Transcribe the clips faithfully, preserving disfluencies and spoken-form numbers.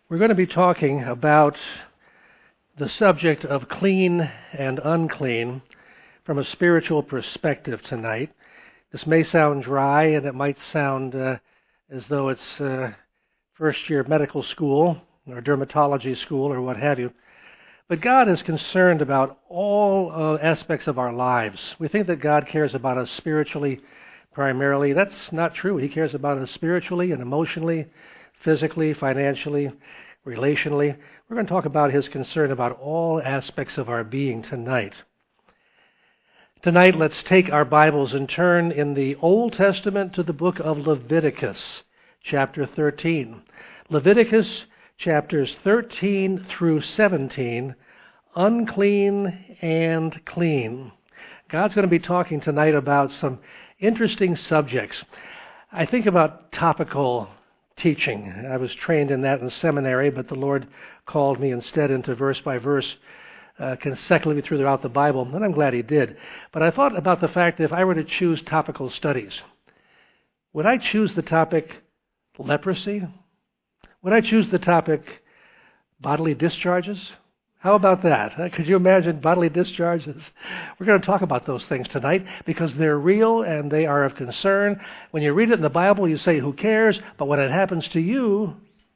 We're going to be talking about the subject of clean and unclean from a spiritual perspective tonight. This may sound dry, and it might sound uh, as though it's uh, first year medical school or dermatology school or what have you. But God is concerned about all uh, aspects of our lives. We think that God cares about us spiritually primarily. That's not true. He cares about us spiritually and emotionally, physically, financially, relationally. We're going to talk about His concern about all aspects of our being tonight. Tonight, let's take our Bibles and turn in the Old Testament to the book of Leviticus, chapter thirteen. Leviticus chapters thirteen through seventeen, unclean and clean. God's going to be talking tonight about some interesting subjects. I think about topical teaching. I was trained in that in seminary, but the Lord called me instead into verse by verse uh, consecutively throughout the Bible, and I'm glad He did. But I thought about the fact that if I were to choose topical studies, would I choose the topic leprosy? Would I choose the topic bodily discharges? How about that? Could you imagine bodily discharges? We're going to talk about those things tonight because they're real and they are of concern. When you read it in the Bible, you say, who cares? But when it happens to you,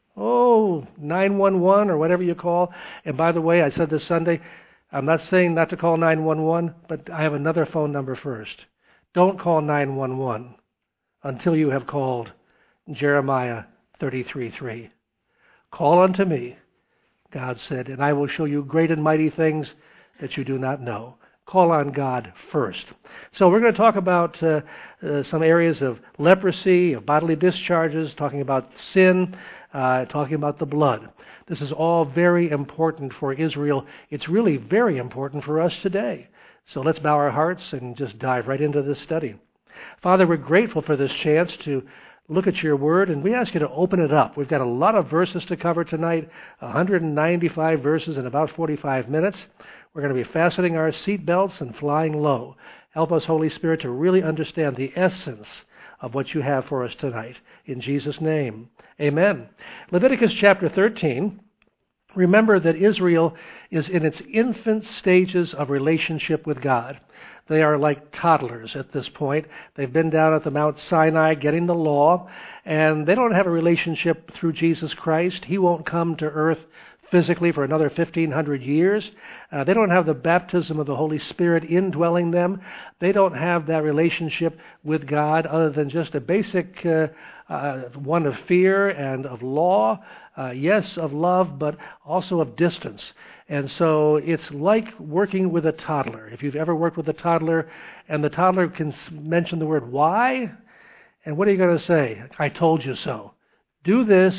oh, nine one one or whatever you call. And by the way, I said this Sunday, I'm not saying not to call nine one one, but I have another phone number first. Don't call nine one one until you have called Jeremiah thirty-three three. Call unto me, God said, and I will show you great and mighty things that you do not know. Call on God first. So we're going to talk about uh, uh, some areas of leprosy, of bodily discharges, talking about sin, uh, talking about the blood. This is all very important for Israel. It's really very important for us today. So let's bow our hearts and just dive right into this study. Father, we're grateful for this chance to look at your word, and we ask you to open it up. We've got a lot of verses to cover tonight, one hundred ninety-five verses in about forty-five minutes. We're going to be fastening our seat belts and flying low. Help us, Holy Spirit, to really understand the essence of what you have for us tonight. In Jesus' name, amen. Leviticus chapter thirteen. Remember that Israel is in its infant stages of relationship with God. They are like toddlers at this point. They've been down at the Mount Sinai getting the law, and they don't have a relationship through Jesus Christ. He won't come to earth physically for another fifteen hundred years. Uh, they don't have the baptism of the Holy Spirit indwelling them. They don't have that relationship with God other than just a basic uh, uh, one of fear and of law, uh, yes, of love, but also of distance. And so it's like working with a toddler. If you've ever worked with a toddler and the toddler can mention the word why, and what are you going to say? I told you so. Do this,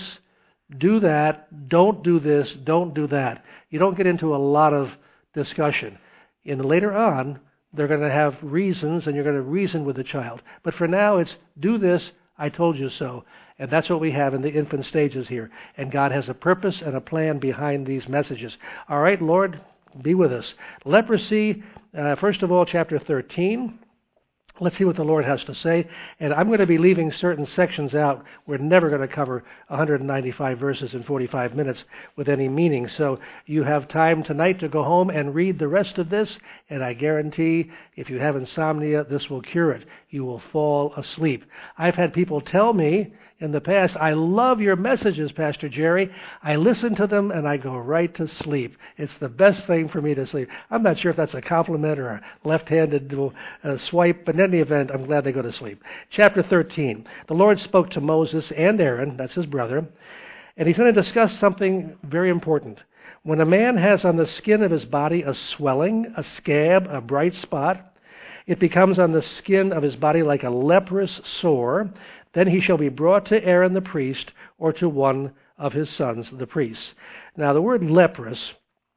do that, don't do this, don't do that. You don't get into a lot of discussion. And later on, they're going to have reasons and you're going to reason with the child. But for now, it's do this, I told you so. And that's what we have in the infant stages here. And God has a purpose and a plan behind these messages. All right, Lord, be with us. Leprosy, uh, first of all, chapter thirteen. Let's see what the Lord has to say. And I'm going to be leaving certain sections out. We're never going to cover one hundred ninety-five verses in forty-five minutes with any meaning. So you have time tonight to go home and read the rest of this. And I guarantee if you have insomnia, this will cure it. You will fall asleep. I've had people tell me in the past, I love your messages, Pastor Jerry. I listen to them and I go right to sleep. It's the best thing for me to sleep. I'm not sure if that's a compliment or a left-handed uh, swipe, but in any event, I'm glad they go to sleep. Chapter thirteen. The Lord spoke to Moses and Aaron, that's his brother, and he's going to discuss something very important. When a man has on the skin of his body a swelling, a scab, a bright spot, it becomes on the skin of his body like a leprous sore. Then he shall be brought to Aaron the priest or to one of his sons, the priests. Now, the word leprous,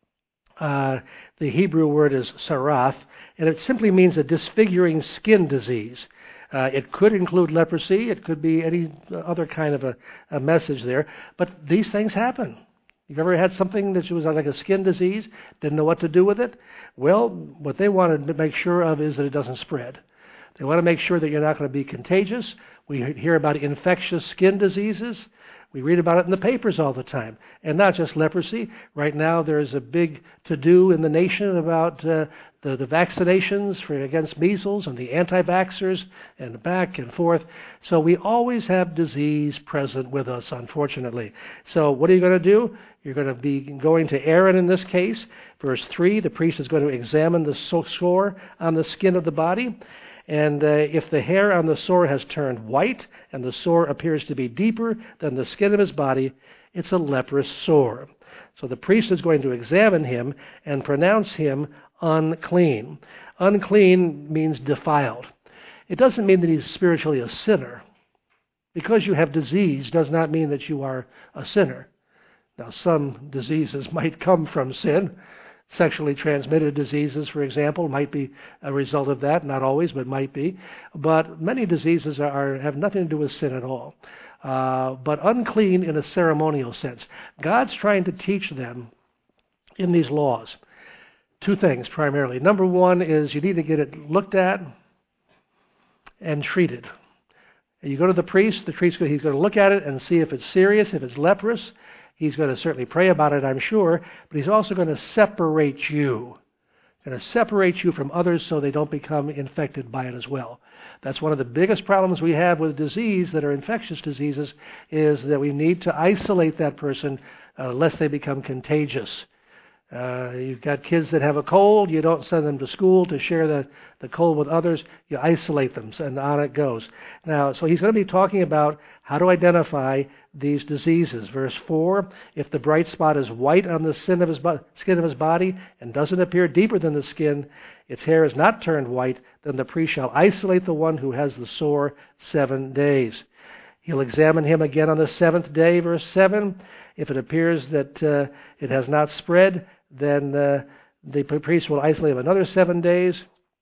uh, the Hebrew word is sarath, and it simply means a disfiguring skin disease. Uh, it could include leprosy. It could be any other kind of a, a message there. But these things happen. You've ever had something that was like a skin disease, didn't know what to do with it? Well, what they wanted to make sure of is that it doesn't spread. They want to make sure that you're not going to be contagious. We hear about infectious skin diseases. We read about it in the papers all the time. And not just leprosy. Right now there's a big to-do in the nation about uh, the, the vaccinations for against measles and the anti-vaxxers and back and forth. So we always have disease present with us, unfortunately. So what are you going to do? You're going to be going to Aaron in this case. Verse three, the priest is going to examine the sore on the skin of the body. And uh, if the hair on the sore has turned white and the sore appears to be deeper than the skin of his body, it's a leprous sore. So the priest is going to examine him and pronounce him unclean. Unclean means defiled. It doesn't mean that he's spiritually a sinner. Because you have disease does not mean that you are a sinner. Now, some diseases might come from sin. Sexually transmitted diseases, for example, might be a result of that. Not always, but might be. But many diseases are, are have nothing to do with sin at all. Uh, but unclean in a ceremonial sense. God's trying to teach them in these laws two things primarily. Number one is you need to get it looked at and treated. You go to the priest, the priest he's going to look at it and see if it's serious, if it's leprous. He's going to certainly pray about it, I'm sure, but he's also going to separate you. Going to separate you from others so they don't become infected by it as well. That's one of the biggest problems we have with disease that are infectious diseases is that we need to isolate that person uh, lest they become contagious. Uh, you've got kids that have a cold. You don't send them to school to share the, the cold with others. You isolate them, and on it goes. Now, so he's going to be talking about how to identify these diseases. Verse four, if the bright spot is white on the skin of his, bo- skin of his body and doesn't appear deeper than the skin, its hair is not turned white, then the priest shall isolate the one who has the sore seven days. He'll examine him again on the seventh day, verse seven. If it appears that uh, it has not spread, then uh, the priest will isolate him another seven days.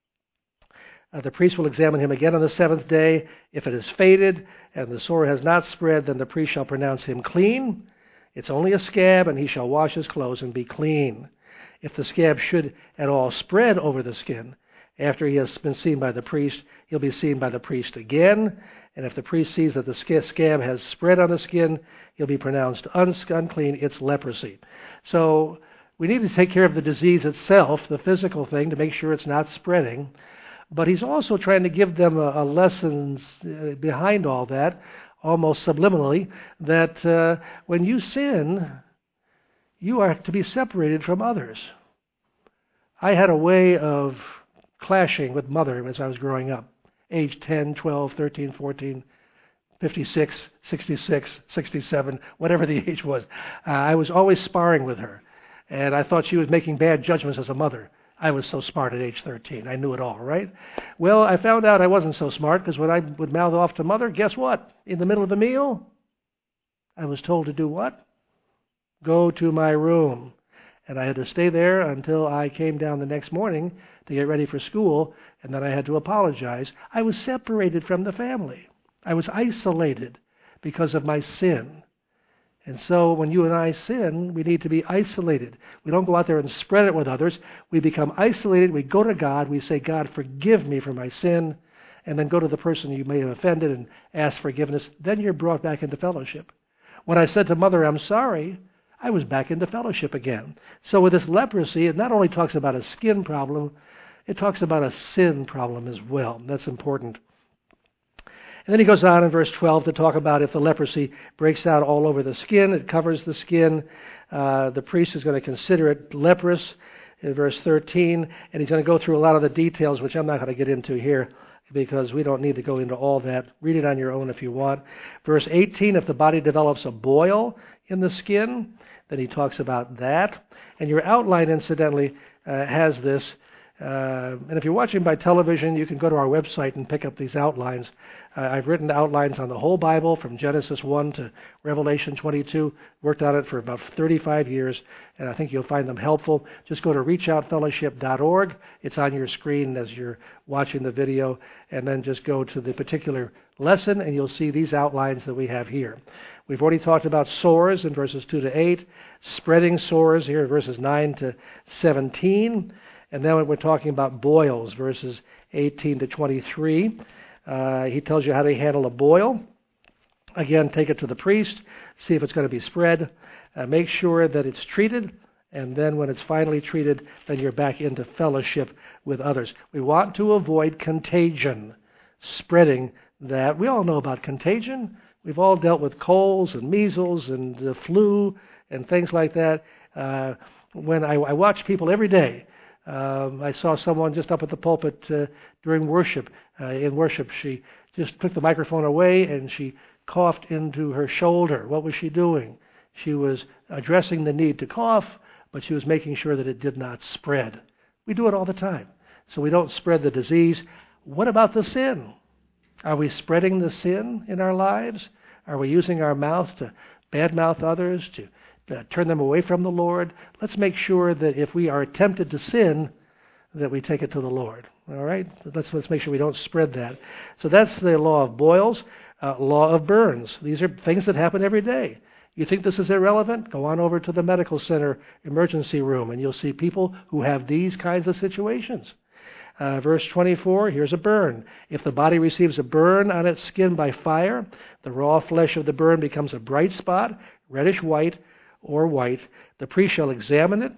Uh, the priest will examine him again on the seventh day. If it has faded and the sore has not spread, then the priest shall pronounce him clean. It's only a scab, and he shall wash his clothes and be clean. If the scab should at all spread over the skin, after he has been seen by the priest, he'll be seen by the priest again. And if the priest sees that the scab has spread on the skin, he'll be pronounced unclean. It's leprosy. So we need to take care of the disease itself, the physical thing, to make sure it's not spreading. But he's also trying to give them a, a lesson behind all that, almost subliminally, that uh, when you sin, you are to be separated from others. I had a way of clashing with Mother as I was growing up, age ten, twelve, thirteen, fourteen, fifty-six, sixty-six, sixty-seven, whatever the age was. Uh, I was always sparring with her, and I thought she was making bad judgments as a mother. I was so smart at age thirteen. I knew it all, right? Well, I found out I wasn't so smart because when I would mouth off to Mother, guess what? In the middle of the meal, I was told to do what? Go to my room. And I had to stay there until I came down the next morning to get ready for school, and then I had to apologize. I was separated from the family. I was isolated because of my sin. And so when you and I sin, we need to be isolated. We don't go out there and spread it with others. We become isolated. We go to God. We say, God, forgive me for my sin. And then go to the person you may have offended and ask forgiveness. Then you're brought back into fellowship. When I said to Mother, I'm sorry, I was back into fellowship again. So with this leprosy, it not only talks about a skin problem, it talks about a sin problem as well. That's important. And then he goes on in verse twelve to talk about if the leprosy breaks out all over the skin, it covers the skin, uh, the priest is going to consider it leprous in verse thirteen, and he's going to go through a lot of the details, which I'm not going to get into here because we don't need to go into all that. Read it on your own if you want. Verse eighteen, if the body develops a boil in the skin, then he talks about that. And your outline, incidentally, uh, has this. Uh, and if you're watching by television, you can go to our website and pick up these outlines. Uh, I've written outlines on the whole Bible from Genesis one to Revelation twenty-two. Worked on it for about thirty-five years, and I think you'll find them helpful. Just go to reach out fellowship dot org. It's on your screen as you're watching the video, and then just go to the particular lesson, and you'll see these outlines that we have here. We've already talked about sores in verses two to eight, spreading sores here in verses nine to seventeen. And then we're talking about boils, verses eighteen to twenty-three. Uh, he tells you how to handle a boil. Again, take it to the priest, see if it's going to be spread. Uh, make sure that it's treated, and then when it's finally treated, then you're back into fellowship with others. We want to avoid contagion, spreading that. We all know about contagion. We've all dealt with colds and measles and the flu and things like that. Uh, when I, I watch people every day, um, I saw someone just up at the pulpit uh, during worship. Uh, in worship, she just took the microphone away and she coughed into her shoulder. What was she doing? She was addressing the need to cough, but she was making sure that it did not spread. We do it all the time, so we don't spread the disease. What about the sin? Are we spreading the sin in our lives? Are we using our mouth to badmouth others, to uh, turn them away from the Lord? Let's make sure that if we are tempted to sin, that we take it to the Lord. All right? Let's, let's make sure we don't spread that. So that's the law of boils, uh, law of burns. These are things that happen every day. You think this is irrelevant? Go on over to the medical center emergency room, and you'll see people who have these kinds of situations. Uh, verse twenty-four, here's a burn. If the body receives a burn on its skin by fire, the raw flesh of the burn becomes a bright spot, reddish white or white. The priest shall examine it.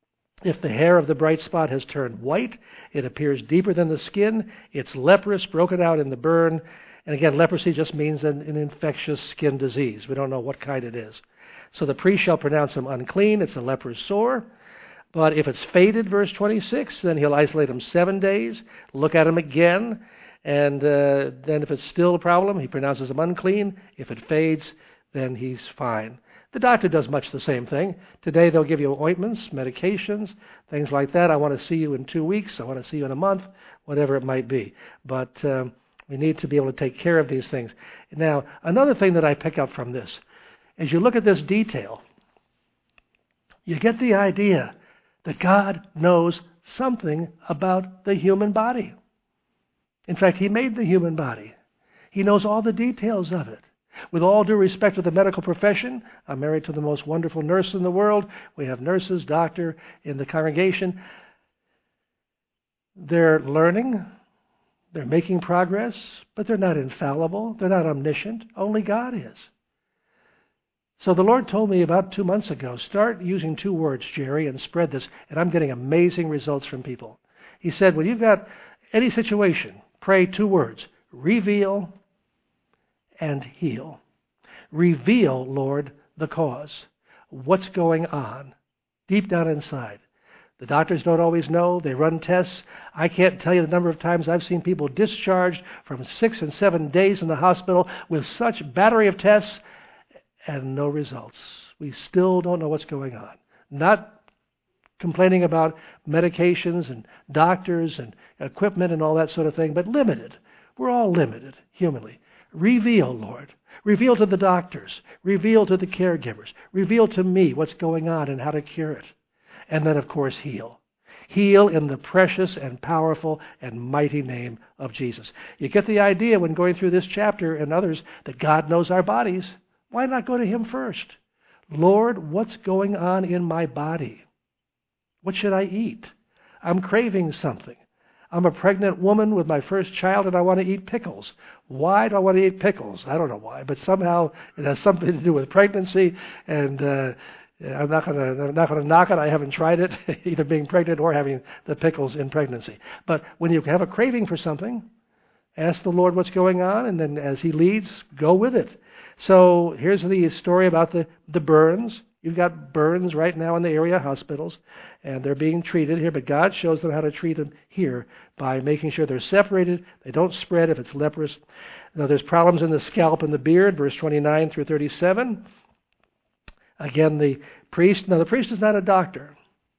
If the hair of the bright spot has turned white, it appears deeper than the skin, it's leprous, broken out in the burn. And again, leprosy just means an, an infectious skin disease. We don't know what kind it is. So the priest shall pronounce him unclean. It's a leprous sore. But if it's faded, verse twenty-six, then he'll isolate him seven days, look at him again, and uh, then if it's still a problem, he pronounces him unclean. If it fades, then he's fine. The doctor does much the same thing. Today they'll give you ointments, medications, things like that. I want to see you in two weeks. I want to see you in a month, whatever it might be. But um, we need to be able to take care of these things. Now, another thing that I pick up from this, as you look at this detail, you get the idea that God knows something about the human body. In fact, He made the human body. He knows all the details of it. With all due respect to the medical profession, I'm married to the most wonderful nurse in the world. We have nurses, doctor in the congregation. They're learning. They're making progress, but they're not infallible. They're not omniscient. Only God is. So the Lord told me about two months ago, start using two words, Jerry, and spread this. And I'm getting amazing results from people. He said, when you've got any situation, pray two words, reveal and heal. Reveal, Lord, the cause. What's going on deep down inside. The doctors don't always know. They run tests. I can't tell you the number of times I've seen people discharged from six and seven days in the hospital with such battery of tests and no results. We still don't know what's going on. Not complaining about medications and doctors and equipment and all that sort of thing, but limited. We're all limited humanly. Reveal, Lord. Reveal to the doctors. Reveal to the caregivers. Reveal to me what's going on and how to cure it. And then, of course, heal. Heal in the precious and powerful and mighty name of Jesus. You get the idea when going through this chapter and others that God knows our bodies. Why not go to Him first? Lord, what's going on in my body? What should I eat? I'm craving something. I'm a pregnant woman with my first child and I want to eat pickles. Why do I want to eat pickles? I don't know why, but somehow it has something to do with pregnancy, and uh, I'm not going to I'm not going to knock it. I haven't tried it, either being pregnant or having the pickles in pregnancy. But when you have a craving for something, ask the Lord what's going on, and then as He leads, go with it. So here's the story about the, the burns. You've got burns right now in the area hospitals, and they're being treated here, but God shows them how to treat them here by making sure they're separated, they don't spread if it's leprous. Now there's problems in the scalp and the beard, verse twenty-nine through thirty-seven. Again, the priest, now the priest is not a doctor,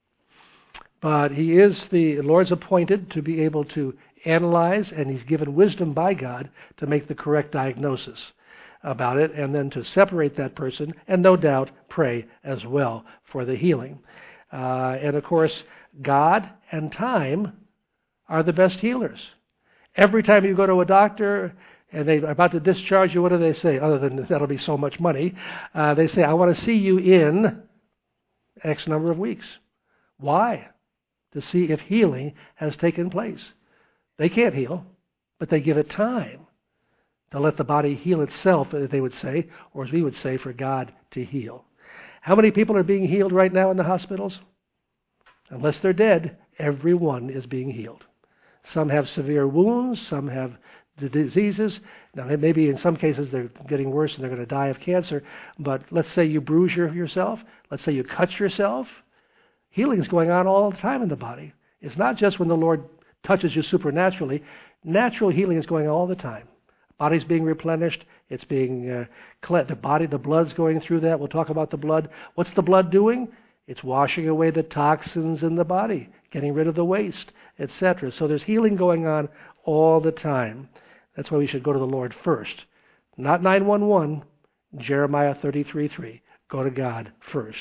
but he is the Lord's appointed to be able to analyze, and he's given wisdom by God to make the correct diagnosis about it, and then to separate that person, and no doubt pray as well for the healing. Uh, and of course, God and time are the best healers. Every time you go to a doctor and they're about to discharge you, what do they say? Other than that'll be so much money, uh, they say, I want to see you in X number of weeks. Why? To see if healing has taken place. They can't heal, but they give it time to let the body heal itself, they would say, or as we would say, for God to heal. How many people are being healed right now in the hospitals? Unless they're dead, everyone is being healed. Some have severe wounds, some have the diseases. Now, maybe in some cases they're getting worse and they're going to die of cancer, but let's say you bruise your, yourself, let's say you cut yourself. Healing is going on all the time in the body. It's not just when the Lord touches you supernaturally. Natural healing is going on all the time. Body's being replenished. It's being uh, cle- the body, the blood's going through that. We'll talk about the blood. What's the blood doing? It's washing away the toxins in the body, getting rid of the waste, et cetera. So there's healing going on all the time. That's why we should go to the Lord first. Not nine one one, Jeremiah thirty-three three. Go to God first.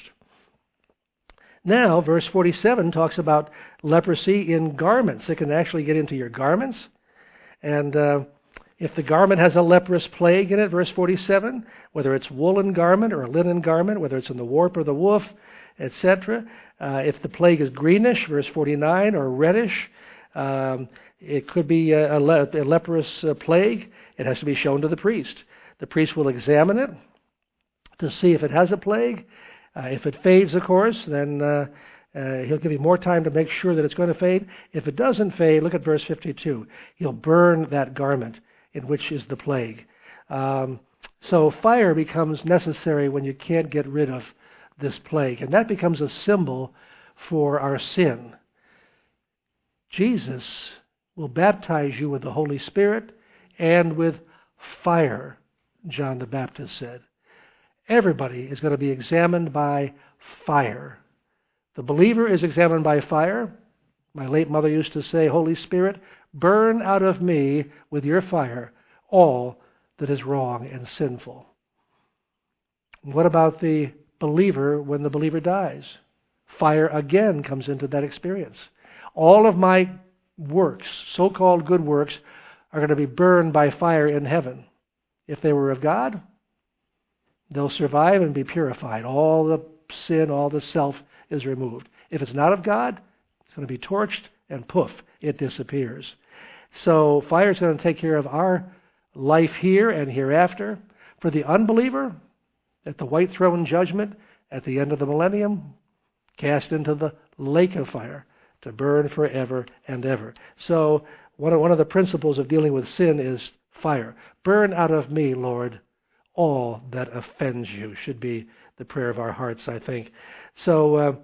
Now, verse forty-seven talks about leprosy in garments. It can actually get into your garments. And uh, if the garment has a leprous plague in it, verse forty-seven, whether it's woolen garment or a linen garment, whether it's in the warp or the woof, et cetera, uh, if the plague is greenish, verse forty-nine, or reddish, um, it could be a, a, le- a leprous uh, plague. It has to be shown to the priest. The priest will examine it to see if it has a plague. Uh, if it fades, of course, then uh, uh, he'll give you more time to make sure that it's going to fade. If it doesn't fade, look at verse fifty-two. He'll burn that garment in which is the plague. Um, so fire becomes necessary when you can't get rid of this plague, and that becomes a symbol for our sin. Jesus will baptize you with the Holy Spirit and with fire, John the Baptist said. Everybody is going to be examined by fire. The believer is examined by fire. My late mother used to say, Holy Spirit, burn out of me with your fire all that is wrong and sinful. What about the believer when the believer dies? Fire again comes into that experience. All of my works, so-called good works, are going to be burned by fire in heaven. If they were of God, they'll survive and be purified. All the sin, all the self is removed. If it's not of God, it's going to be torched and poof, it disappears. So fire is going to take care of our life here and hereafter. For the unbeliever, at the white throne judgment, at the end of the millennium, cast into the lake of fire to burn forever and ever. So one of, one of the principles of dealing with sin is fire. Burn out of me, Lord, all that offends you, should be the prayer of our hearts, I think. So uh,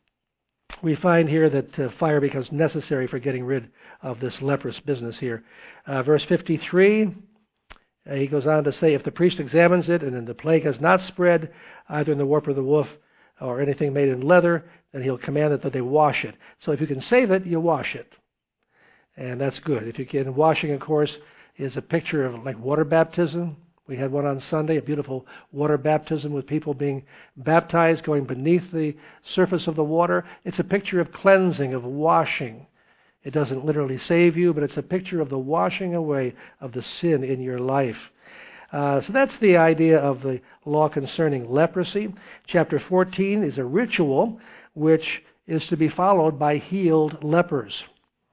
we find here that uh, fire becomes necessary for getting rid of this leprous business here. Uh, verse fifty-three, uh, he goes on to say, if the priest examines it and then the plague has not spread, either in the warp or the woof, or anything made in leather, then he'll command it that they wash it. So if you can save it, you wash it. And that's good. If you can, washing, of course, is a picture of like water baptism. We had one on Sunday, a beautiful water baptism with people being baptized, going beneath the surface of the water. It's a picture of cleansing, of washing. It doesn't literally save you, but it's a picture of the washing away of the sin in your life. Uh, so that's the idea of the law concerning leprosy. Chapter fourteen is a ritual which is to be followed by healed lepers.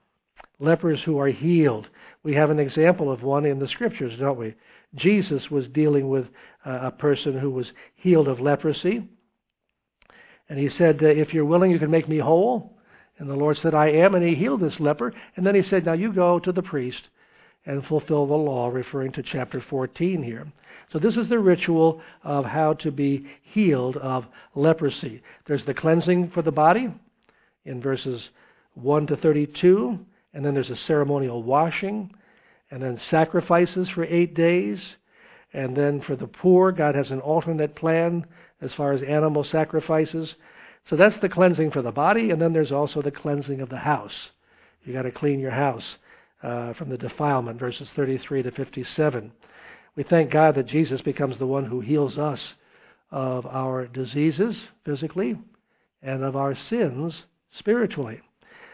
Lepers who are healed. We have an example of one in the Scriptures, don't we? Jesus was dealing with uh, a person who was healed of leprosy. And he said, uh, if you're willing, you can make me whole. And the Lord said, I am. And he healed this leper. And then he said, now you go to the priest and fulfill the law, referring to chapter fourteen here. So this is the ritual of how to be healed of leprosy. There's the cleansing for the body in verses one to thirty-two. And then there's a ceremonial washing. And then sacrifices for eight days. And then for the poor, God has an alternate plan as far as animal sacrifices. So that's the cleansing for the body. And then there's also the cleansing of the house. You got to clean your house uh, from the defilement, verses thirty-three to fifty-seven. We thank God that Jesus becomes the one who heals us of our diseases physically and of our sins spiritually.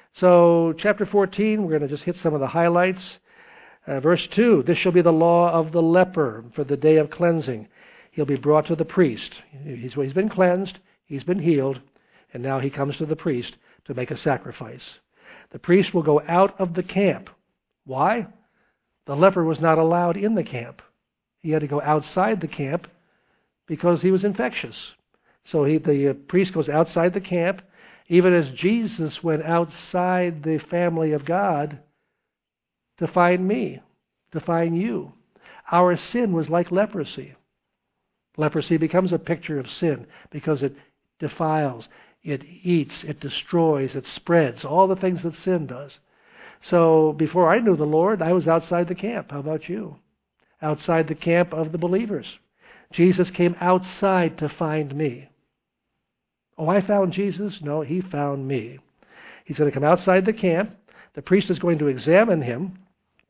So chapter fourteen, we're going to just hit some of the highlights. Uh, verse two, this shall be the law of the leper for the day of cleansing. He'll be brought to the priest. He's, he's been cleansed, he's been healed, and now he comes to the priest to make a sacrifice. The priest will go out of the camp. Why? The leper was not allowed in the camp. He had to go outside the camp because he was infectious. So he, the uh, priest goes outside the camp, even as Jesus went outside the family of God to find me, to find you. Our sin was like leprosy. Leprosy becomes a picture of sin because it defiles, it eats, it destroys, it spreads, all the things that sin does. So before I knew the Lord, I was outside the camp. How about you? Outside the camp of the believers. Jesus came outside to find me. Oh, I found Jesus? No, he found me. He's going to come outside the camp. The priest is going to examine him.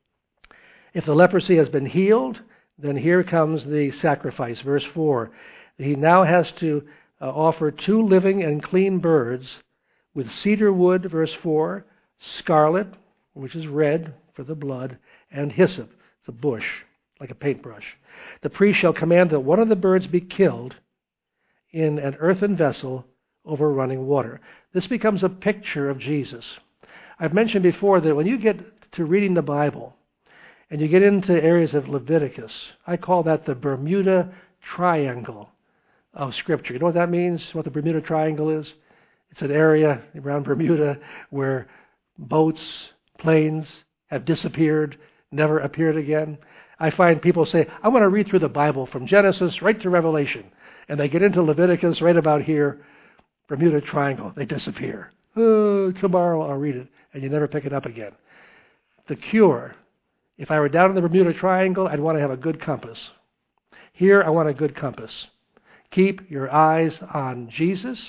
If the leprosy has been healed, then here comes the sacrifice. Verse four. He now has to uh, offer two living and clean birds with cedar wood, verse four, scarlet, which is red for the blood, and hyssop, it's a bush, like a paintbrush. The priest shall command that one of the birds be killed in an earthen vessel over running water. This becomes a picture of Jesus. I've mentioned before that when you get to reading the Bible and you get into areas of Leviticus, I call that the Bermuda Triangle of Scripture. You know what that means, what the Bermuda Triangle is? It's an area around Bermuda where boats, planes have disappeared, never appeared again. I find people say, I want to read through the Bible from Genesis right to Revelation. And they get into Leviticus right about here, Bermuda Triangle. They disappear. Oh, tomorrow I'll read it. And you never pick it up again. The cure, if I were down in the Bermuda Triangle, I'd want to have a good compass. Here, I want a good compass. Keep your eyes on Jesus.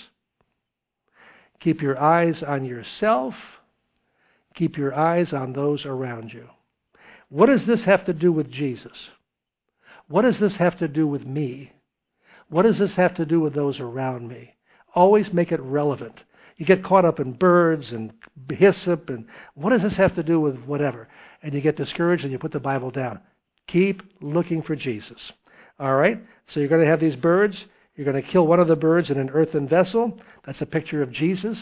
Keep your eyes on yourself. Keep your eyes on those around you. What does this have to do with Jesus? What does this have to do with me? What does this have to do with those around me? Always make it relevant. You get caught up in birds and hyssop and what does this have to do with whatever? And you get discouraged and you put the Bible down. Keep looking for Jesus. All right? So you're going to have these birds. You're going to kill one of the birds in an earthen vessel. That's a picture of Jesus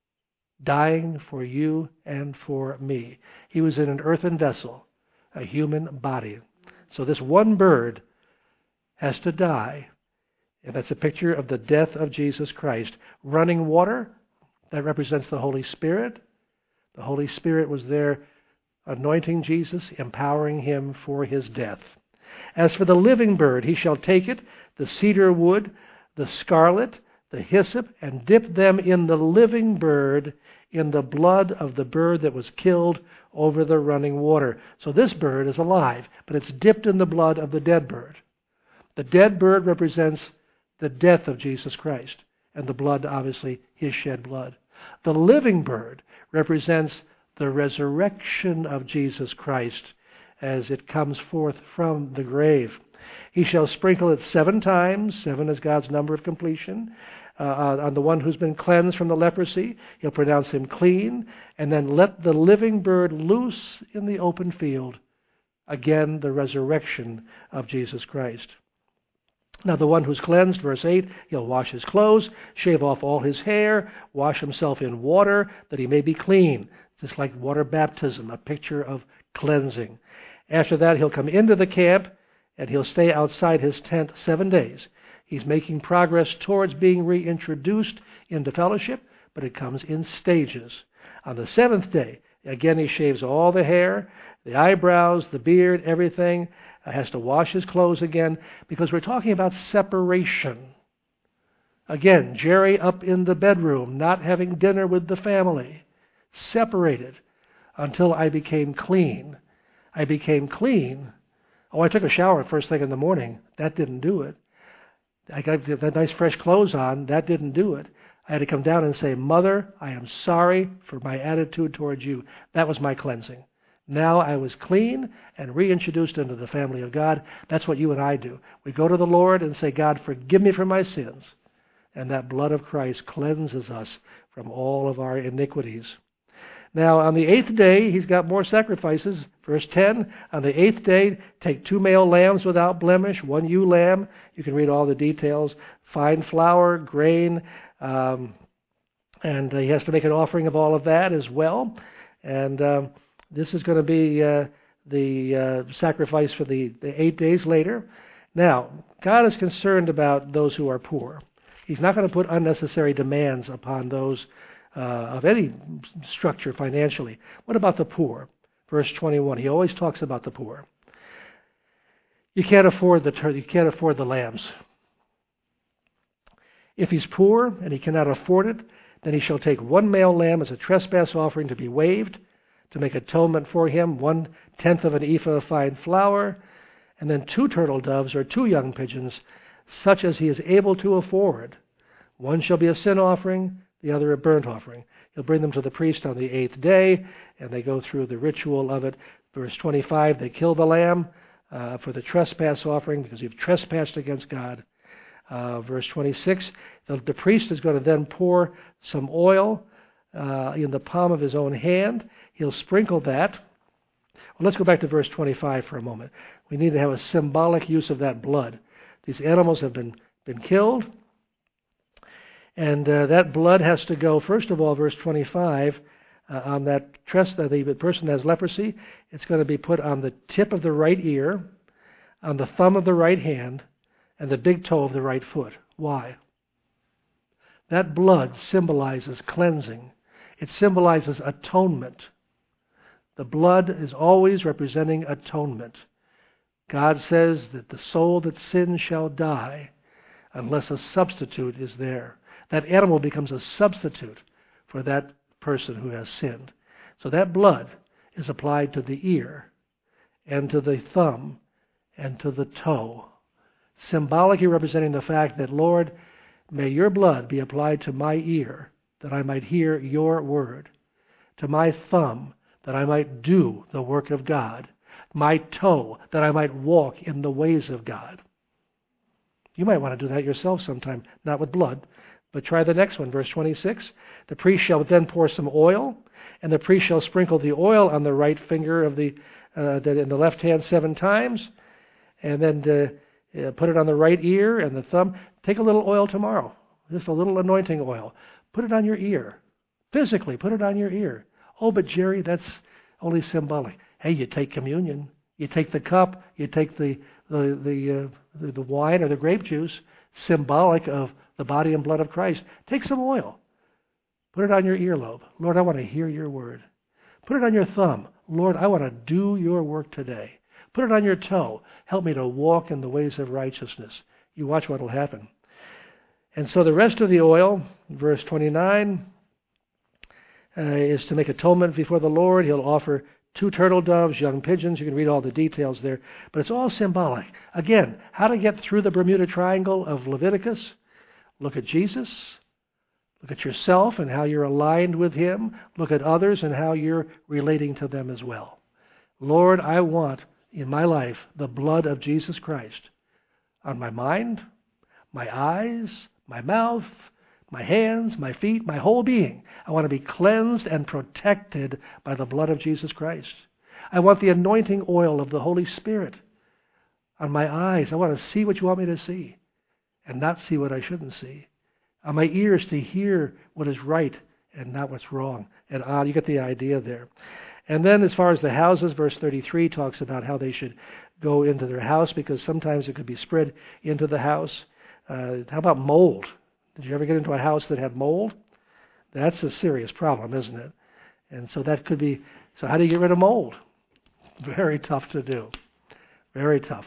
dying for you and for me. He was in an earthen vessel, a human body. So this one bird has to die. And that's a picture of the death of Jesus Christ. Running water, that represents the Holy Spirit. The Holy Spirit was there anointing Jesus, empowering him for his death. As for the living bird, he shall take it, the cedar wood, the scarlet, the hyssop, and dip them in the living bird, in the blood of the bird that was killed over the running water. So this bird is alive, but it's dipped in the blood of the dead bird. The dead bird represents the death of Jesus Christ, and the blood, obviously, his shed blood. The living bird represents the resurrection of Jesus Christ as it comes forth from the grave. He shall sprinkle it seven times. Seven is God's number of completion. Uh, on the one who's been cleansed from the leprosy, he'll pronounce him clean, and then let the living bird loose in the open field. Again, the resurrection of Jesus Christ. Now the one who's cleansed, verse eight, he'll wash his clothes, shave off all his hair, wash himself in water, that he may be clean. Just like water baptism, a picture of cleansing. After that, he'll come into the camp, and he'll stay outside his tent seven days. He's making progress towards being reintroduced into fellowship, but it comes in stages. On the seventh day, again, he shaves all the hair, the eyebrows, the beard, everything. He has to wash his clothes again, because we're talking about separation. Again, Jerry up in the bedroom, not having dinner with the family. Separated until I became clean. I became clean. Oh, I took a shower first thing in the morning. That didn't do it. I got that nice fresh clothes on. That didn't do it. I had to come down and say, Mother, I am sorry for my attitude towards you. That was my cleansing. Now I was clean and reintroduced into the family of God. That's what you and I do. We go to the Lord and say, God, forgive me for my sins. And that blood of Christ cleanses us from all of our iniquities. Now, on the eighth day, he's got more sacrifices. Verse ten, on the eighth day, take two male lambs without blemish, one ewe lamb. You can read all the details. Fine flour, grain, um, and uh, he has to make an offering of all of that as well. And um, this is going to be uh, the uh, sacrifice for the, the eight days later. Now, God is concerned about those who are poor. He's not going to put unnecessary demands upon those uh, of any structure financially. What about the poor? Verse twenty-one, he always talks about the poor. You can't afford the tur- you can't afford the lambs. If he's poor and he cannot afford it, then he shall take one male lamb as a trespass offering to be waived, to make atonement for him, one tenth of an ephah of fine flour, and then two turtle doves or two young pigeons, such as he is able to afford. One shall be a sin offering, the other a burnt offering. He'll bring them to the priest on the eighth day, and they go through the ritual of it. Verse twenty-five, they kill the lamb uh, for the trespass offering because you've trespassed against God. Uh, verse twenty-six, the, the priest is going to then pour some oil uh, in the palm of his own hand. He'll sprinkle that. Well, let's go back to verse twenty-five for a moment. We need to have a symbolic use of that blood. These animals have been, been killed, and uh, that blood has to go, first of all, verse twenty-five, uh, on that tress, uh, the person that has leprosy, it's going to be put on the tip of the right ear, on the thumb of the right hand, and the big toe of the right foot. Why? That blood symbolizes cleansing. It symbolizes atonement. The blood is always representing atonement. God says that the soul that sins shall die unless a substitute is there. That animal becomes a substitute for that person who has sinned. So that blood is applied to the ear and to the thumb and to the toe, symbolically representing the fact that, Lord, may your blood be applied to my ear that I might hear your word, to my thumb that I might do the work of God, my toe that I might walk in the ways of God. You might want to do that yourself sometime, not with blood, but try the next one, verse twenty-six. The priest shall then pour some oil, and the priest shall sprinkle the oil on the right finger of the uh, in the left hand seven times, and then uh, uh, put it on the right ear and the thumb. Take a little oil tomorrow, just a little anointing oil. Put it on your ear. Physically, put it on your ear. Oh, but Jerry, that's only symbolic. Hey, you take communion. You take the cup. You take the the the, uh, the the wine or the grape juice, symbolic of the body and blood of Christ. Take some oil. Put it on your earlobe. Lord, I want to hear your word. Put it on your thumb. Lord, I want to do your work today. Put it on your toe. Help me to walk in the ways of righteousness. You watch what will happen. And so the rest of the oil, verse twenty-nine, uh, is to make atonement before the Lord. He'll offer two turtle doves, young pigeons. You can read all the details there. But it's all symbolic. Again, how to get through the Bermuda Triangle of Leviticus? Look at Jesus. Look at yourself and how you're aligned with him. Look at others and how you're relating to them as well. Lord, I want in my life the blood of Jesus Christ on my mind, my eyes, my mouth, my hands, my feet, my whole being. I want to be cleansed and protected by the blood of Jesus Christ. I want the anointing oil of the Holy Spirit on my eyes. I want to see what you want me to see and not see what I shouldn't see. On my ears to hear what is right and not what's wrong. And ah, you get the idea there. And then as far as the houses, verse thirty-three talks about how they should go into their house because sometimes it could be spread into the house. Uh, how about mold? Did you ever get into a house that had mold? That's a serious problem, isn't it? And so that could be, so how do you get rid of mold? Very tough to do. Very tough.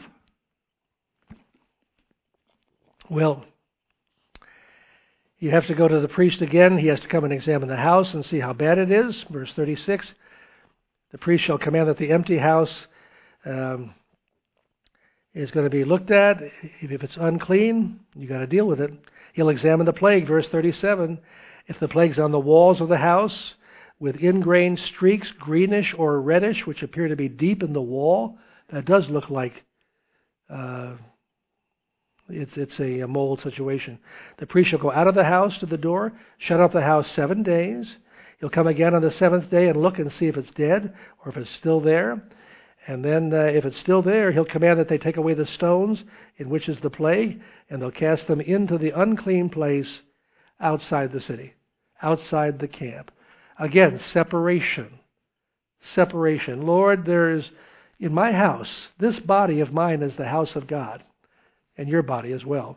Well, you have to go to the priest again. He has to come and examine the house and see how bad it is. Verse thirty-six, the priest shall command that the empty house um, is going to be looked at. If it's unclean, you got to deal with it. He'll examine the plague, verse thirty-seven. If the plague's on the walls of the house with ingrained streaks, greenish or reddish, which appear to be deep in the wall, that does look like uh, it's it's a, a mold situation. The priest shall go out of the house to the door, shut up the house seven days. He'll come again on the seventh day and look and see if it's dead or if it's still there. And then uh, if it's still there, he'll command that they take away the stones in which is the plague, and they'll cast them into the unclean place outside the city, outside the camp. Again, separation. Separation. Lord, there's, In my house, this body of mine is the house of God, and your body as well.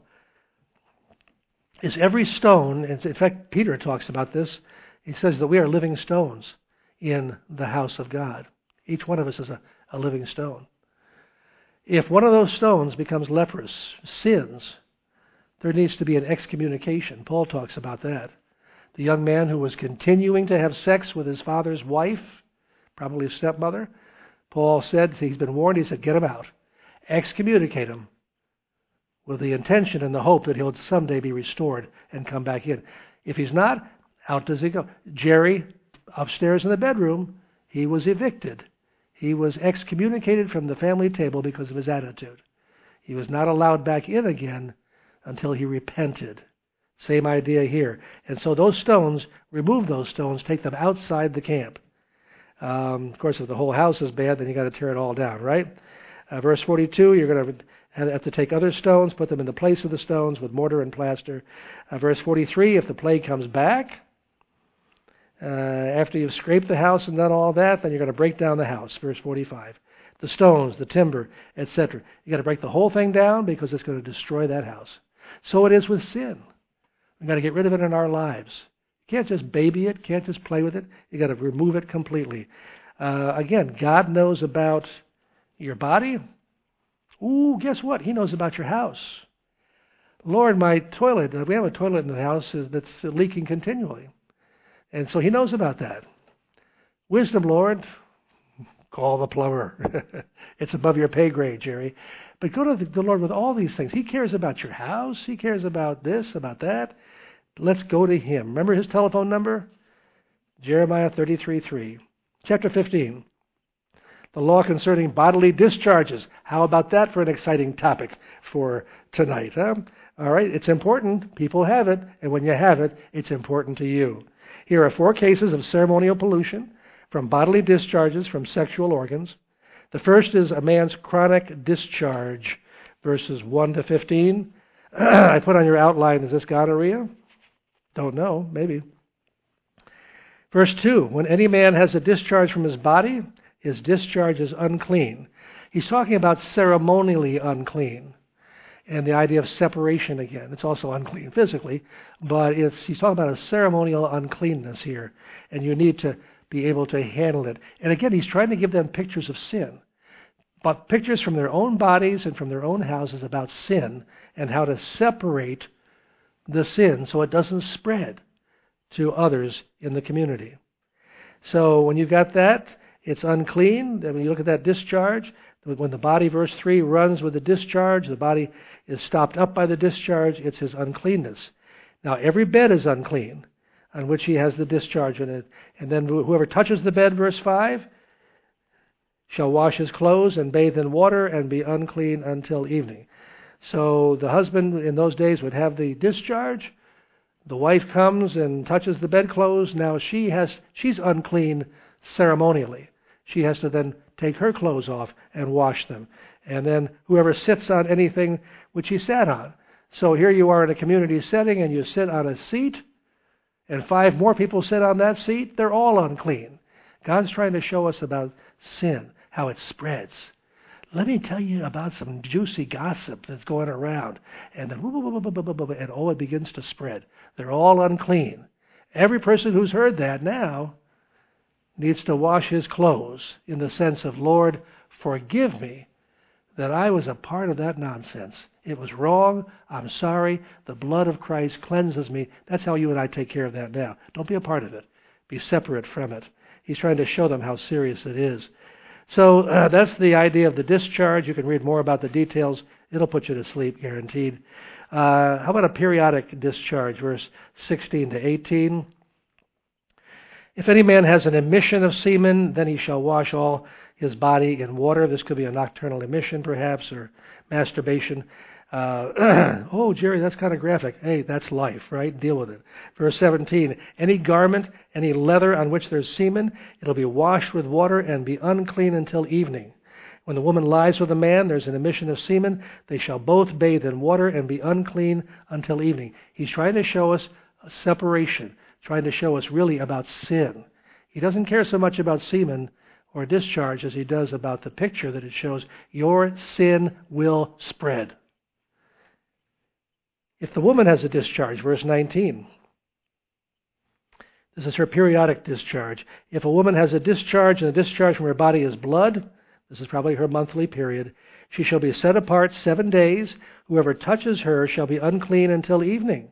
Is every stone, in fact, Peter talks about this. He says that we are living stones in the house of God. Each one of us is a, a living stone. If one of those stones becomes leprous, sins, there needs to be an excommunication. Paul talks about that. The young man who was continuing to have sex with his father's wife, probably his stepmother, Paul said, he's been warned, he said, get him out. Excommunicate him with the intention and the hope that he'll someday be restored and come back in. If he's not, out does he go. Jerry, upstairs in the bedroom, he was evicted. He was excommunicated from the family table because of his attitude. He was not allowed back in again until he repented. Same idea here. And so those stones, remove those stones, take them outside the camp. Um, of course, if the whole house is bad, then you got to tear it all down, right? Uh, verse forty-two, you're going to have to take other stones, put them in the place of the stones with mortar and plaster. Uh, verse forty-three, if the plague comes back, uh, after you've scraped the house and done all that, then you're going to break down the house. Verse forty-five. The stones, the timber, et cetera. You got to break the whole thing down because it's going to destroy that house. So it is with sin. We've got to get rid of it in our lives. You can't just baby it, can't just play with it. You've got to remove it completely. Uh, again, God knows about your body. Ooh, guess what? He knows about your house. Lord, my toilet, we have a toilet in the house that's leaking continually. And so he knows about that. Wisdom, Lord, call the plumber. It's above your pay grade, Jerry. But go to the Lord with all these things. He cares about your house. He cares about this, about that. Let's go to him. Remember his telephone number? Jeremiah thirty-three three. Chapter fifteen. The law concerning bodily discharges. How about that for an exciting topic for tonight? Huh? All right, it's important. People have it, and when you have it, it's important to you. Here are four cases of ceremonial pollution from bodily discharges from sexual organs. The first is a man's chronic discharge, verses one to fifteen. I put on your outline, is this gonorrhea? Don't know, maybe. Verse two, when any man has a discharge from his body, his discharge is unclean. He's talking about ceremonially unclean. And the idea of separation again. It's also unclean physically, but it's he's talking about a ceremonial uncleanness here. And you need to be able to handle it. And again, he's trying to give them pictures of sin. But pictures from their own bodies and from their own houses about sin and how to separate the sin so it doesn't spread to others in the community. So when you've got that, it's unclean. When you look at that discharge, when the body, verse three, runs with the discharge, the body is stopped up by the discharge, it's his uncleanness. Now, every bed is unclean on which he has the discharge in it. And then whoever touches the bed, verse five, shall wash his clothes and bathe in water and be unclean until evening. So the husband in those days would have the discharge. The wife comes and touches the bedclothes. Now she has she's unclean ceremonially. She has to then take her clothes off and wash them. And then whoever sits on anything which he sat on. So here you are in a community setting and you sit on a seat and five more people sit on that seat. They're all unclean. God's trying to show us about sin, how it spreads. Let me tell you about some juicy gossip that's going around. And then, and oh, it begins to spread. They're all unclean. Every person who's heard that now needs to wash his clothes in the sense of, Lord, forgive me that I was a part of that nonsense. It was wrong. I'm sorry. The blood of Christ cleanses me. That's how you and I take care of that now. Don't be a part of it. Be separate from it. He's trying to show them how serious it is. So uh, that's the idea of the discharge. You can read more about the details. It'll put you to sleep, guaranteed. Uh, how about a periodic discharge, verse sixteen to eighteen? If any man has an emission of semen, then he shall wash all his body in water. This could be a nocturnal emission, perhaps, or masturbation. Uh, oh, Jerry, that's kind of graphic. Hey, that's life, right? Deal with it. Verse seventeen, any garment, any leather on which there's semen, it'll be washed with water and be unclean until evening. When the woman lies with a man, there's an emission of semen. They shall both bathe in water and be unclean until evening. He's trying to show us a separation, trying to show us really about sin. He doesn't care so much about semen or discharge as he does about the picture that it shows. Your sin will spread. If the woman has a discharge, verse nineteen, this is her periodic discharge. If a woman has a discharge and the discharge from her body is blood, this is probably her monthly period, she shall be set apart seven days. Whoever touches her shall be unclean until evening.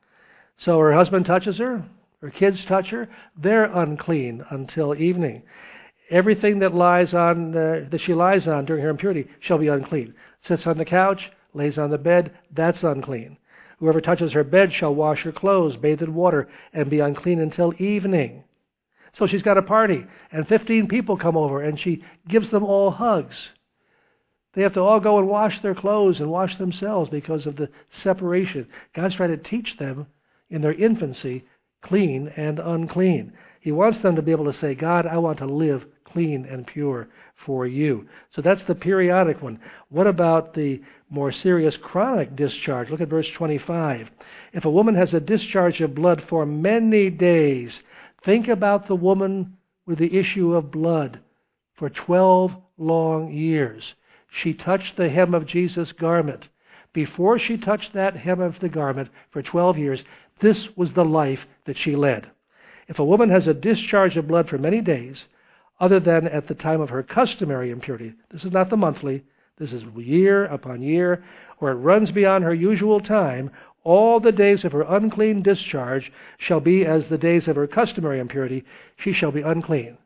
So her husband touches her, her kids touch her, they're unclean until evening. Everything that lies on uh, that she lies on during her impurity shall be unclean. Sits on the couch, lays on the bed, that's unclean. Whoever touches her bed shall wash her clothes, bathe in water, and be unclean until evening. So she's got a party, and fifteen people come over, and she gives them all hugs. They have to all go and wash their clothes and wash themselves because of the separation. God's trying to teach them in their infancy clean and unclean. He wants them to be able to say, God, I want to live clean and pure for you. So that's the periodic one. What about the more serious chronic discharge? Look at verse twenty-five. If a woman has a discharge of blood for many days, think about the woman with the issue of blood for twelve long years. She touched the hem of Jesus' garment. Before she touched that hem of the garment for twelve years, this was the life that she led. If a woman has a discharge of blood for many days, other than at the time of her customary impurity, this is not the monthly, this is year upon year, or it runs beyond her usual time, all the days of her unclean discharge shall be as the days of her customary impurity. She shall be unclean.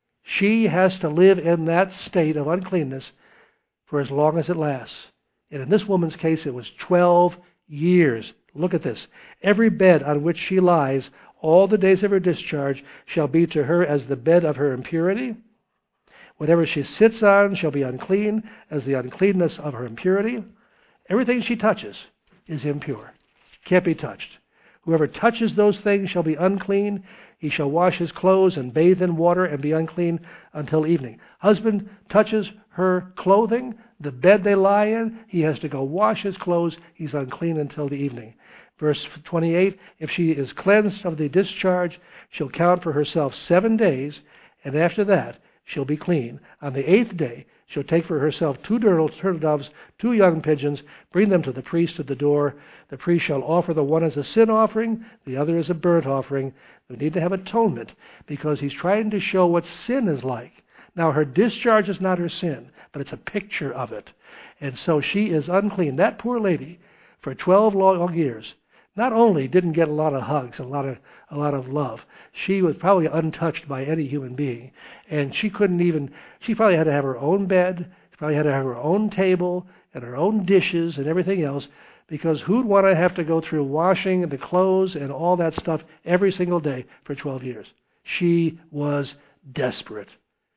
She has to live in that state of uncleanness for as long as it lasts. And in this woman's case, it was twelve years. Look at this. Every bed on which she lies, all the days of her discharge, shall be to her as the bed of her impurity. Whatever she sits on shall be unclean as the uncleanness of her impurity. Everything she touches is impure. Can't be touched. Whoever touches those things shall be unclean. He shall wash his clothes and bathe in water and be unclean until evening. Husband touches her clothing, the bed they lie in, he has to go wash his clothes. He's unclean until the evening. Verse twenty-eight, if she is cleansed of the discharge, she'll count for herself seven days, and after that she'll be clean. On the eighth day, she'll take for herself two turtle doves, two young pigeons, bring them to the priest at the door. The priest shall offer the one as a sin offering, the other as a burnt offering. We need to have atonement because he's trying to show what sin is like. Now, her discharge is not her sin, but it's a picture of it. And so she is unclean. That poor lady, for twelve long years, not only didn't get a lot of hugs, a lot of a lot of love, she was probably untouched by any human being. And she couldn't even, she probably had to have her own bed, she probably had to have her own table and her own dishes and everything else, because who'd want to have to go through washing the clothes and all that stuff every single day for twelve years? She was desperate.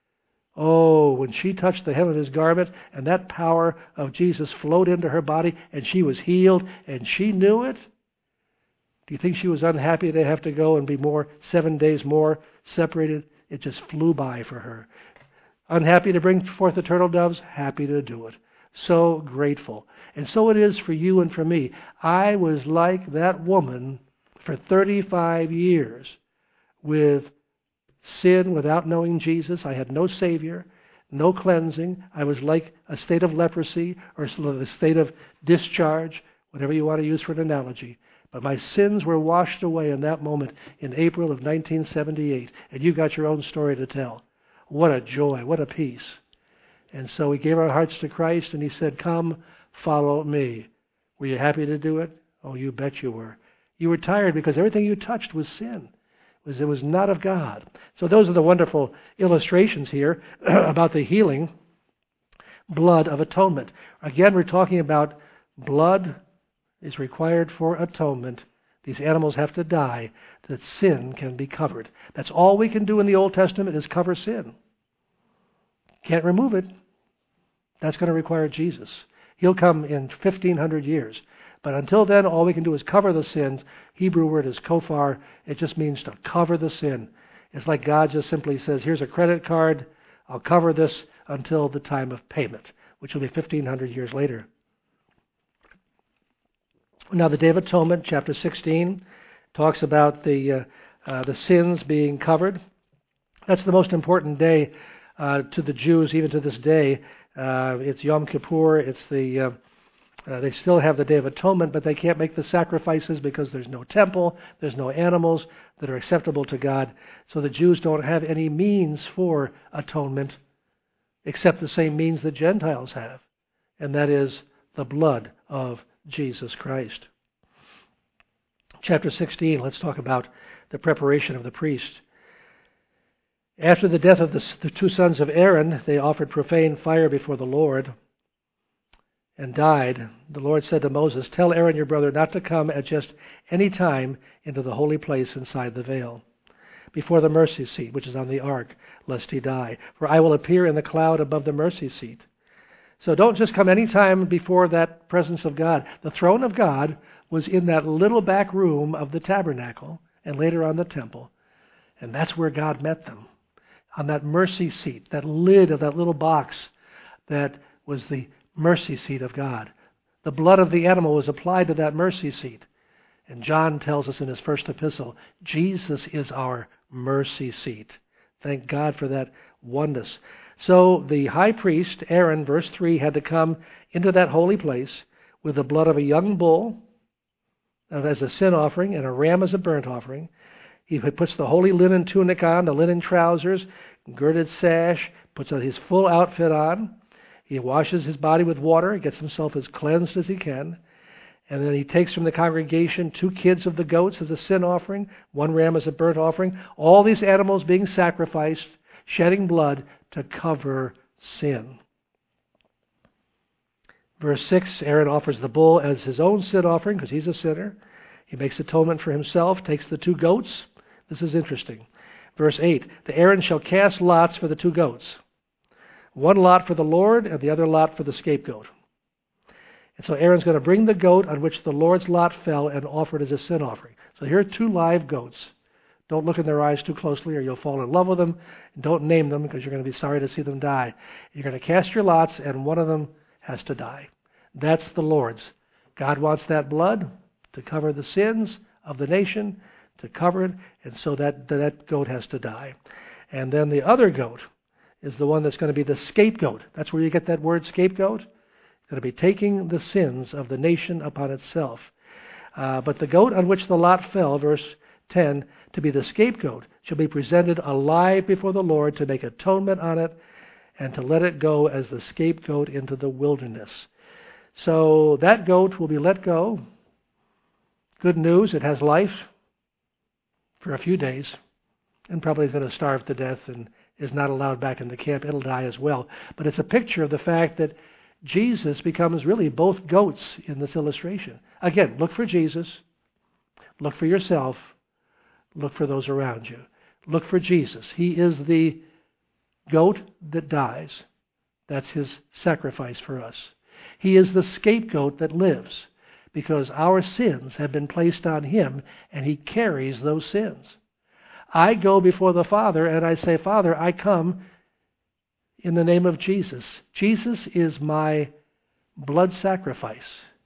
Oh, when she touched the hem of his garment and that power of Jesus flowed into her body and she was healed and she knew it, do you think she was unhappy to have to go and be more, seven days more separated? It just flew by for her. Unhappy to bring forth the turtle doves? Happy to do it. So grateful. And so it is for you and for me. I was like that woman for thirty-five years with sin without knowing Jesus. I had no Savior, no cleansing. I was like a state of leprosy or a state of discharge, whatever you want to use for an analogy. But my sins were washed away in that moment in April of nineteen seventy-eight. And you got your own story to tell. What a joy, what a peace. And so we gave our hearts to Christ and he said, come, follow me. Were you happy to do it? Oh, you bet you were. You were tired because everything you touched was sin. It was, it was not of God. So those are the wonderful illustrations here about the healing blood of atonement. Again, we're talking about blood is required for atonement. These animals have to die that sin can be covered. That's all we can do in the Old Testament is cover sin. Can't remove it. That's going to require Jesus. He'll come in fifteen hundred years. But until then, all we can do is cover the sins. Hebrew word is kofar. It just means to cover the sin. It's like God just simply says, here's a credit card. I'll cover this until the time of payment, which will be fifteen hundred years later. Now, the Day of Atonement, chapter sixteen, talks about the uh, uh, the sins being covered. That's the most important day uh, to the Jews, even to this day. Uh, it's Yom Kippur. It's the uh, uh, they still have the Day of Atonement, but they can't make the sacrifices because there's no temple, there's no animals that are acceptable to God. So the Jews don't have any means for atonement except the same means that Gentiles have, and that is the blood of Jesus Christ. Chapter sixteen, let's talk about the preparation of the priest. After the death of the, the two sons of Aaron, they offered profane fire before the Lord and died. The Lord said to Moses, "Tell Aaron your brother not to come at just any time into the holy place inside the veil, before the mercy seat, which is on the ark, lest he die. For I will appear in the cloud above the mercy seat." So don't just come any time before that presence of God. The throne of God was in that little back room of the tabernacle and later on the temple. And that's where God met them. On that mercy seat, that lid of that little box that was the mercy seat of God. The blood of the animal was applied to that mercy seat. And John tells us in his first epistle, Jesus is our mercy seat. Thank God for that oneness. So the high priest, Aaron, verse three, had to come into that holy place with the blood of a young bull as a sin offering and a ram as a burnt offering. He puts the holy linen tunic on, the linen trousers, girded sash, puts his full outfit on. He washes his body with water, gets himself as cleansed as he can. And then he takes from the congregation two kids of the goats as a sin offering, one ram as a burnt offering. All these animals being sacrificed, shedding blood to cover sin. Verse six, Aaron offers the bull as his own sin offering because he's a sinner. He makes atonement for himself, takes the two goats. This is interesting. Verse eight, the Aaron shall cast lots for the two goats. One lot for the Lord and the other lot for the scapegoat. And so Aaron's going to bring the goat on which the Lord's lot fell and offer it as a sin offering. So here are two live goats. Don't look in their eyes too closely or you'll fall in love with them. Don't name them because you're going to be sorry to see them die. You're going to cast your lots and one of them has to die. That's the Lord's. God wants that blood to cover the sins of the nation, to cover it, and so that, that goat has to die. And then the other goat is the one that's going to be the scapegoat. That's where you get that word scapegoat. It's going to be taking the sins of the nation upon itself. Uh, but the goat on which the lot fell, verse ten, to be the scapegoat, shall be presented alive before the Lord to make atonement on it and to let it go as the scapegoat into the wilderness. So that goat will be let go. Good news, it has life for a few days and probably is going to starve to death and is not allowed back in the camp. It'll die as well. But it's a picture of the fact that Jesus becomes really both goats in this illustration. Again, look for Jesus. Look for yourself. Look for those around you. Look for Jesus. He is the goat that dies. That's his sacrifice for us. He is the scapegoat that lives because our sins have been placed on him and he carries those sins. I go before the Father and I say, Father, I come in the name of Jesus. Jesus is my blood sacrifice.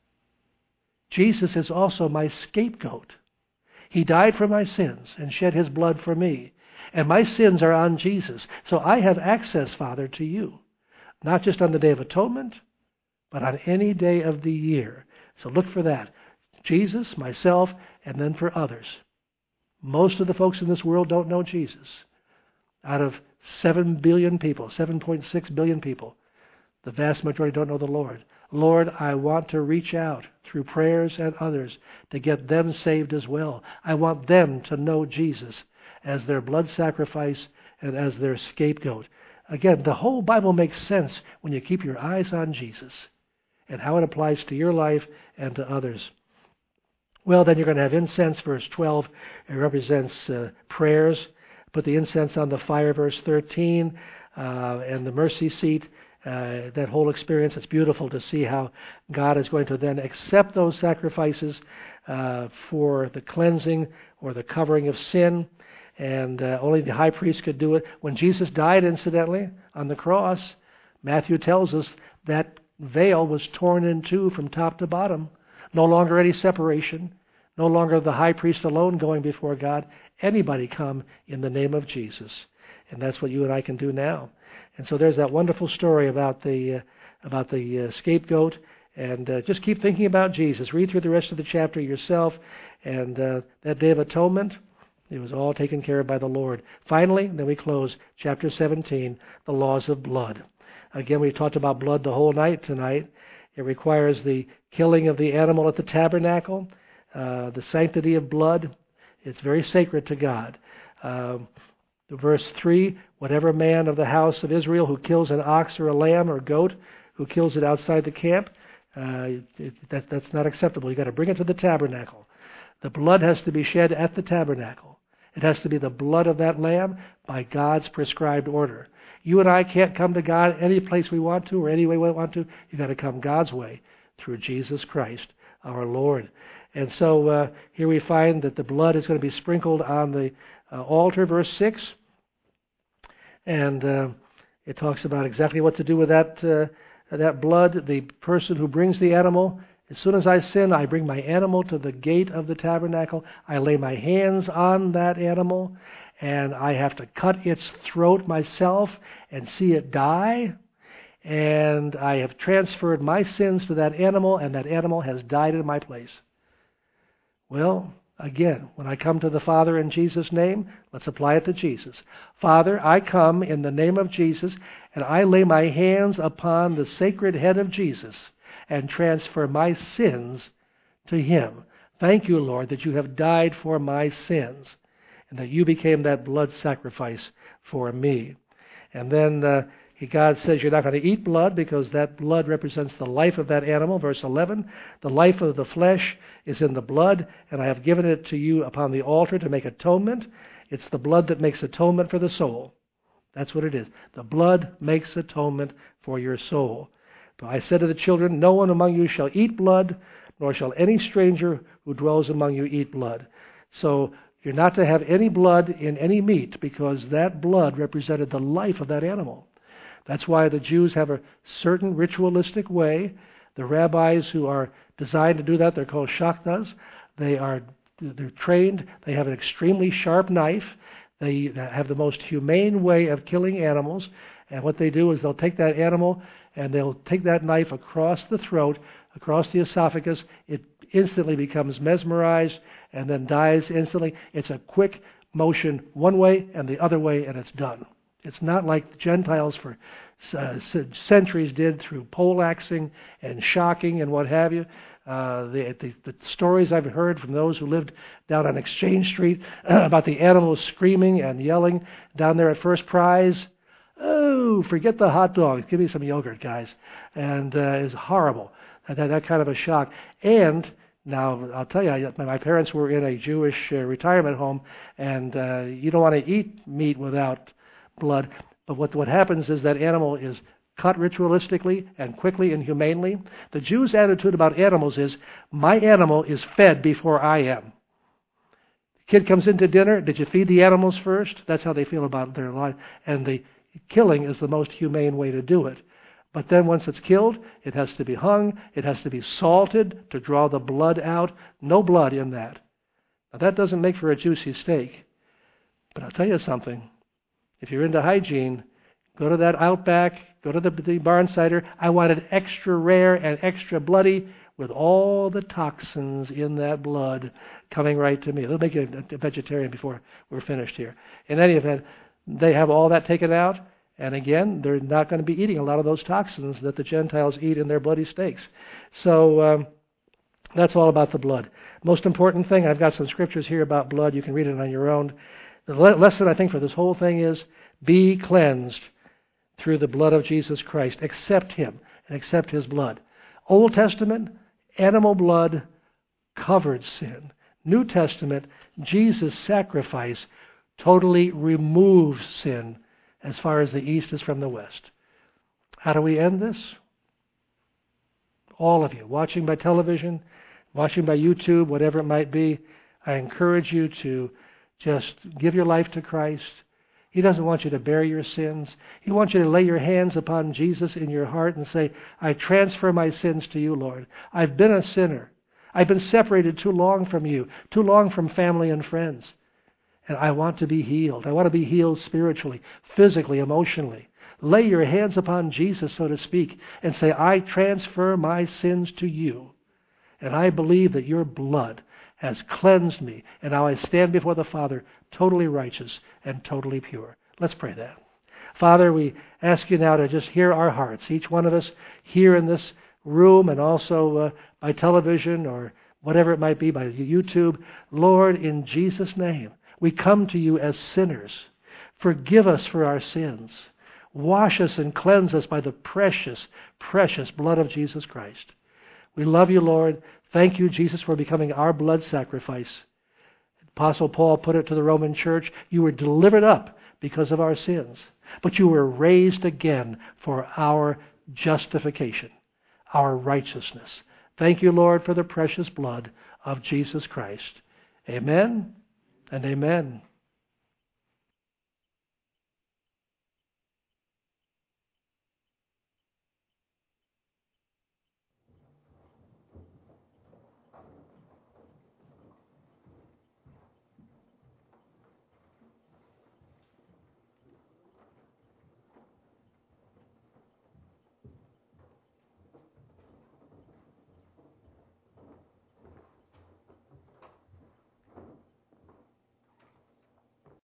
Jesus is also my scapegoat. He died for my sins and shed his blood for me. And my sins are on Jesus. So I have access, Father, to you. Not just on the Day of Atonement, but on any day of the year. So look for that. Jesus, myself, and then for others. Most of the folks in this world don't know Jesus. Out of seven billion people, seven point six billion people, the vast majority don't know the Lord. Lord, I want to reach out through prayers and others to get them saved as well. I want them to know Jesus as their blood sacrifice and as their scapegoat. Again, the whole Bible makes sense when you keep your eyes on Jesus and how it applies to your life and to others. Well, then you're going to have incense, verse twelve. It represents uh, prayers. Put the incense on the fire, verse thirteen, uh, and the mercy seat. Uh, that whole experience, it's beautiful to see how God is going to then accept those sacrifices uh, for the cleansing or the covering of sin. And uh, only the high priest could do it. When Jesus died, incidentally, on the cross, Matthew tells us that veil was torn in two from top to bottom. No longer any separation. No longer the high priest alone going before God. Anybody come in the name of Jesus. And that's what you and I can do now. And so there's that wonderful story about the uh, about the uh, scapegoat. And uh, just keep thinking about Jesus. Read through the rest of the chapter yourself. And uh, that Day of Atonement, it was all taken care of by the Lord. Finally, then we close chapter seventeen, the laws of blood. Again, we talked about blood the whole night tonight. It requires the killing of the animal at the tabernacle, uh, the sanctity of blood. It's very sacred to God. Um, verse three, whatever man of the house of Israel who kills an ox or a lamb or goat, who kills it outside the camp, uh, it, that, that's not acceptable. You've got to bring it to the tabernacle. The blood has to be shed at the tabernacle. It has to be the blood of that lamb by God's prescribed order. You and I can't come to God any place we want to or any way we want to. You've got to come God's way through Jesus Christ, our Lord. And so uh, here we find that the blood is going to be sprinkled on the uh, altar, verse six. And uh, it talks about exactly what to do with that, uh, that blood. The person who brings the animal, as soon as I sin, I bring my animal to the gate of the tabernacle. I lay my hands on that animal, and I have to cut its throat myself and see it die. And I have transferred my sins to that animal, and that animal has died in my place. Well, again, when I come to the Father in Jesus' name, let's apply it to Jesus. Father, I come in the name of Jesus, and I lay my hands upon the sacred head of Jesus and transfer my sins to Him. Thank you, Lord, that you have died for my sins and that you became that blood sacrifice for me. And then uh, God says you're not going to eat blood because that blood represents the life of that animal. Verse eleven, the life of the flesh is in the blood, and I have given it to you upon the altar to make atonement. It's the blood that makes atonement for the soul. That's what it is. The blood makes atonement for your soul. But I said to the children, no one among you shall eat blood, nor shall any stranger who dwells among you eat blood. So you're not to have any blood in any meat because that blood represented the life of that animal. That's why the Jews have a certain ritualistic way. The rabbis who are designed to do that, they're called shachtas. They are they're trained. They have an extremely sharp knife. They have the most humane way of killing animals. And what they do is they'll take that animal and they'll take that knife across the throat, across the esophagus. It instantly becomes mesmerized and then dies instantly. It's a quick motion one way and the other way, and it's done. It's not like the Gentiles for uh, centuries did through poleaxing and shocking and what have you. Uh, the, the, the stories I've heard from those who lived down on Exchange Street about the animals screaming and yelling down there at First Prize. Oh, forget the hot dogs. Give me some yogurt, guys. And uh, it's horrible. That, that kind of a shock. And now, I'll tell you, my parents were in a Jewish uh, retirement home, and uh, you don't want to eat meat without blood. But what, what happens is that animal is cut ritualistically and quickly and humanely. The Jews' attitude about animals is, my animal is fed before I am. The kid comes into dinner, did you feed the animals first? That's how they feel about their life. And the killing is the most humane way to do it. But then once it's killed, it has to be hung, it has to be salted to draw the blood out. No blood in that. Now that doesn't make for a juicy steak. But I'll tell you something. If you're into hygiene, go to that Outback, go to the, the barn cider. I want it extra rare and extra bloody with all the toxins in that blood coming right to me. They'll make you a vegetarian before we're finished here. In any event, they have all that taken out. And again, they're not going to be eating a lot of those toxins that the Gentiles eat in their bloody steaks. So um, that's all about the blood. Most important thing, I've got some scriptures here about blood. You can read it on your own. The le- lesson, I think, for this whole thing is be cleansed through the blood of Jesus Christ. Accept Him and accept His blood. Old Testament, animal blood covered sin. New Testament, Jesus' sacrifice totally removes sin as far as the east is from the west. How do we end this? All of you, watching by television, watching by YouTube, whatever it might be, I encourage you to just give your life to Christ. He doesn't want you to bear your sins. He wants you to lay your hands upon Jesus in your heart and say, I transfer my sins to you, Lord. I've been a sinner. I've been separated too long from you, too long from family and friends. And I want to be healed. I want to be healed spiritually, physically, emotionally. lay your hands upon Jesus, so to speak, and say, I transfer my sins to you. And I believe that your blood has cleansed me, and now I stand before the Father totally righteous and totally pure. Let's pray that. Father, we ask you now to just hear our hearts, each one of us here in this room and also uh, by television or whatever it might be, by YouTube. Lord, in Jesus' name, we come to you as sinners. Forgive us for our sins. Wash us and cleanse us by the precious, precious blood of Jesus Christ. We love you, Lord. Thank you, Jesus, for becoming our blood sacrifice. Apostle Paul put it to the Roman church, you were delivered up because of our sins, but you were raised again for our justification, our righteousness. Thank you, Lord, for the precious blood of Jesus Christ. Amen and amen.